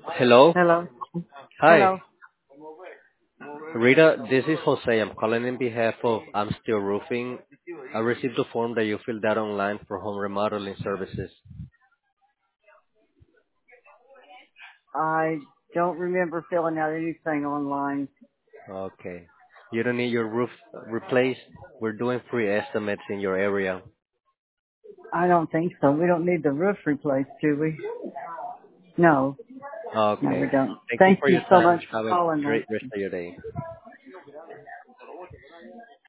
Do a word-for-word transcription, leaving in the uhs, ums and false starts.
Hello. Hello. Hi, Hello. Rita. This is Jose. I'm calling in behalf of I'm Still Roofing. I received the form that you filled out online for home remodeling services. I don't remember filling out anything online. Okay. You don't need your roof replaced. We're doing free estimates in your area. I don't think so. We don't need the roof replaced, do we? No. No, we Okay. don't. Thank you Thank for you your so time. much for Have a calling great us. rest of your day.